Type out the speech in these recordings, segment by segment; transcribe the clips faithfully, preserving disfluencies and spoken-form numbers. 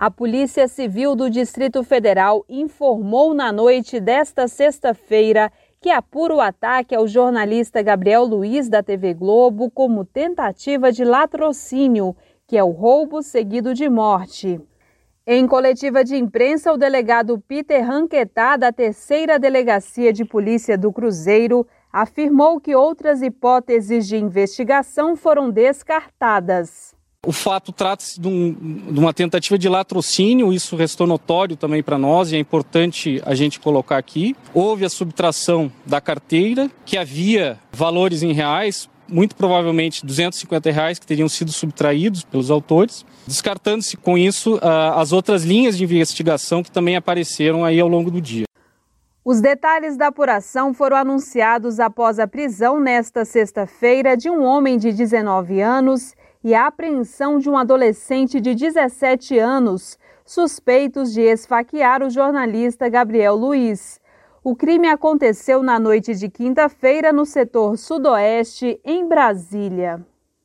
A Polícia Civil do Distrito Federal informou na noite desta sexta-feira que apura o ataque ao jornalista Gabriel Luiz da T V Globo como tentativa de latrocínio, que é o roubo seguido de morte. Em coletiva de imprensa, o delegado Peter Ranquetá, da terceira Delegacia de Polícia do Cruzeiro, afirmou que outras hipóteses de investigação foram descartadas. O fato trata-se de, um, de uma tentativa de latrocínio, isso restou notório também para nós e é importante a gente colocar aqui. Houve a subtração da carteira, que havia valores em reais, muito provavelmente duzentos e cinquenta reais que teriam sido subtraídos pelos autores, descartando-se com isso uh, as outras linhas de investigação que também apareceram aí ao longo do dia. Os detalhes da apuração foram anunciados após a prisão nesta sexta-feira de um homem de dezenove anos e a apreensão de um adolescente de dezessete anos, suspeitos de esfaquear o jornalista Gabriel Luiz. O crime aconteceu na noite de quinta-feira no setor sudoeste, em Brasília.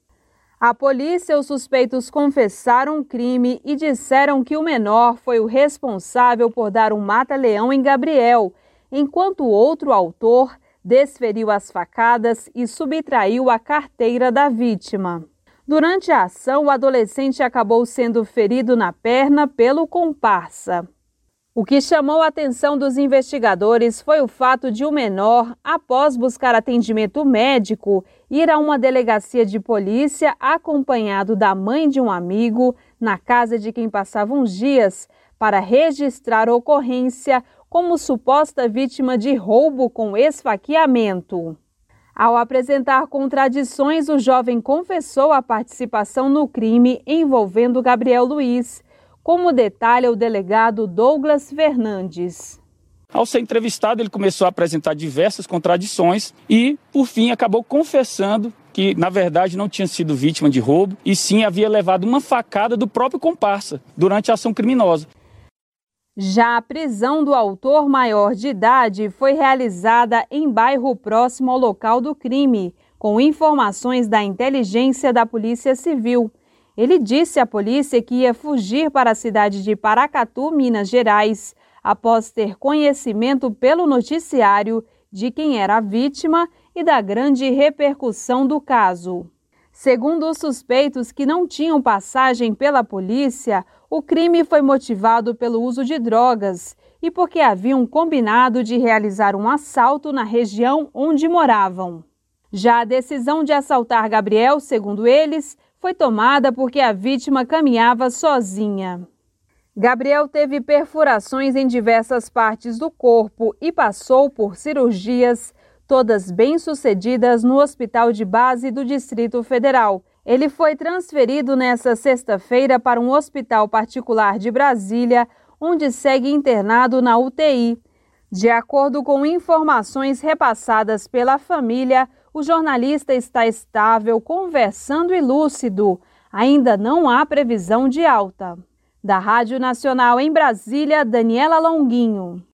A polícia e os suspeitos confessaram o crime e disseram que o menor foi o responsável por dar um mata-leão em Gabriel, enquanto o outro autor desferiu as facadas e subtraiu a carteira da vítima. Durante a ação, o adolescente acabou sendo ferido na perna pelo comparsa. O que chamou a atenção dos investigadores foi o fato de o menor, após buscar atendimento médico, ir a uma delegacia de polícia acompanhado da mãe de um amigo na casa de quem passava uns dias para registrar a ocorrência como suposta vítima de roubo com esfaqueamento. Ao apresentar contradições, o jovem confessou a participação no crime envolvendo Gabriel Luiz, como detalha o delegado Douglas Fernandes. Ao ser entrevistado, ele começou a apresentar diversas contradições e, por fim, acabou confessando que, na verdade, não tinha sido vítima de roubo e sim havia levado uma facada do próprio comparsa durante a ação criminosa. Já a prisão do autor maior de idade foi realizada em bairro próximo ao local do crime, com informações da inteligência da Polícia Civil. Ele disse à polícia que ia fugir para a cidade de Paracatu, Minas Gerais, após ter conhecimento pelo noticiário de quem era a vítima e da grande repercussão do caso. Segundo os suspeitos que não tinham passagem pela polícia, o crime foi motivado pelo uso de drogas e porque haviam combinado de realizar um assalto na região onde moravam. Já a decisão de assaltar Gabriel, segundo eles, foi tomada porque a vítima caminhava sozinha. Gabriel teve perfurações em diversas partes do corpo e passou por cirurgias, todas bem-sucedidas no Hospital de Base do Distrito Federal. Ele foi transferido nesta sexta-feira para um hospital particular de Brasília, onde segue internado na U T I. De acordo com informações repassadas pela família, o jornalista está estável, conversando e lúcido. Ainda não há previsão de alta. Da Rádio Nacional em Brasília, Daniela Longuinho.